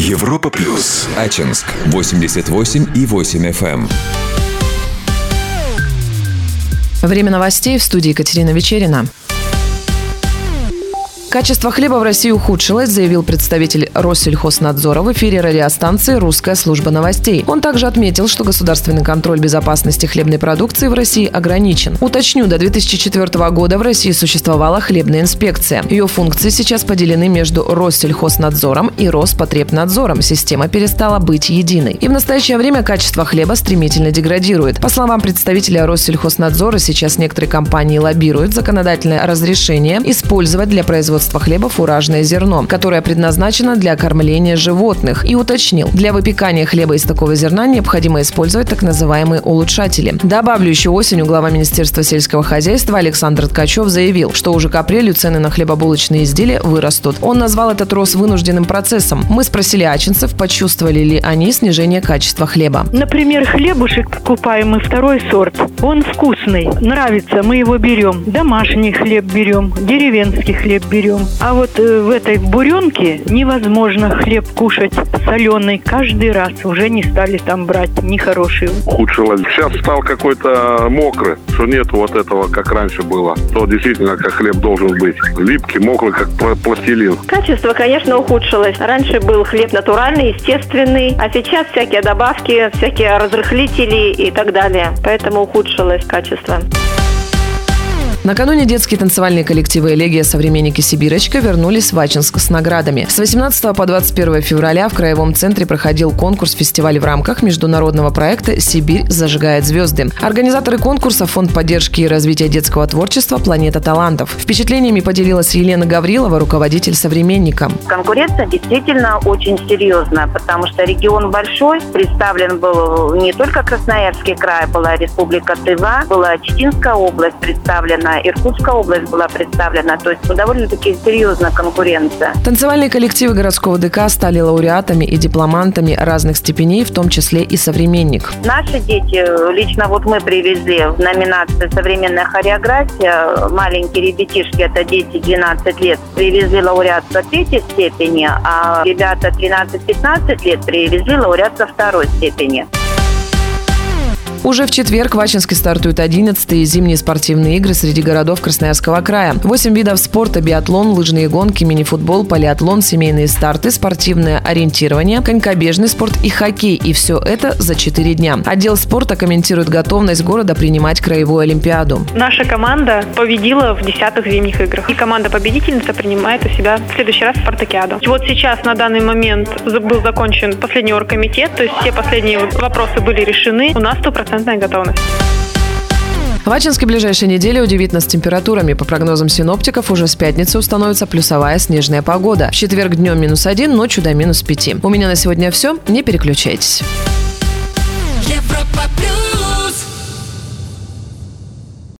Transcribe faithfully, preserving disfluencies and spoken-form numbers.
Европа плюс. Ачинск восемьдесят восемь и восемь эф эм. Время новостей, в студии Екатерина Вечерина. Качество хлеба в России ухудшилось, заявил представитель Россельхознадзора в эфире радиостанции «Русская служба новостей». Он также отметил, что государственный контроль безопасности хлебной продукции в России ограничен. Уточню, до две тысячи четвёртого года в России существовала хлебная инспекция. Ее функции сейчас поделены между Россельхознадзором и Роспотребнадзором. Система перестала быть единой. И в настоящее время качество хлеба стремительно деградирует. По словам представителя Россельхознадзора, сейчас некоторые компании лоббируют законодательное разрешение использовать для производства хлеба фуражное зерно, которое предназначено для кормления животных, и уточнил, для выпекания хлеба из такого зерна необходимо использовать так называемые улучшатели. Добавлю, еще осенью глава Министерства сельского хозяйства Александр Ткачев заявил, что уже к апрелю цены на хлебобулочные изделия вырастут. Он назвал этот рост вынужденным процессом. Мы спросили ачинцев, почувствовали ли они снижение качества хлеба. Например, хлебушек покупаемый второй сорт, он вкусный, нравится, мы его берем. Домашний хлеб берем, деревенский хлеб берем. А вот э, в этой буренке невозможно хлеб кушать соленый. Каждый раз уже не стали там брать нехороший. Ухудшилось. Сейчас стал какой-то мокрый, что нет вот этого, как раньше было. То действительно, как хлеб должен быть. Липкий, мокрый, как пластилин. Качество, конечно, ухудшилось. Раньше был хлеб натуральный, естественный, а сейчас всякие добавки, всякие разрыхлители и так далее. Поэтому ухудшилось качество. Накануне детские танцевальные коллективы «Элегия», «Современники», «Сибирочка» вернулись в Ачинск с наградами. С восемнадцатого по двадцать первое февраля в Краевом центре проходил конкурс-фестиваль в рамках международного проекта «Сибирь зажигает звезды». Организаторы конкурса – Фонд поддержки и развития детского творчества «Планета талантов». Впечатлениями поделилась Елена Гаврилова, руководитель «Современника». Конкуренция действительно очень серьезная, потому что регион большой. Представлен был не только Красноярский край, была Республика Тыва, была Читинская область представлена, Иркутская область была представлена. То есть довольно-таки серьезная конкуренция. Танцевальные коллективы городского ДК стали лауреатами и дипломантами разных степеней, в том числе и «Современник». Наши дети, лично вот мы привезли в номинации «Современная хореография». Маленькие ребятишки, это дети двенадцать лет, привезли лауреатство третьей степени, а ребята тринадцать-пятнадцать лет привезли лауреатство второй степени. Уже в четверг в Ачинске стартуют одиннадцатые зимние спортивные игры среди городов Красноярского края. Восемь видов спорта: биатлон, лыжные гонки, мини-футбол, полиатлон, семейные старты, спортивное ориентирование, конькобежный спорт и хоккей. И все это за четыре дня. Отдел спорта комментирует готовность города принимать краевую олимпиаду. Наша команда победила в десятых зимних играх. И команда-победительница принимает у себя в следующий раз спартакиаду. Вот сейчас на данный момент был закончен последний оргкомитет, то есть все последние вопросы были решены. У нас сто процентов готовность. В Ачинске ближайшей неделе удивит нас температурами. По прогнозам синоптиков, уже с пятницы установится плюсовая снежная погода. В четверг днем минус один, ночью до минус пяти. У меня на сегодня все. Не переключайтесь. Европа плюс.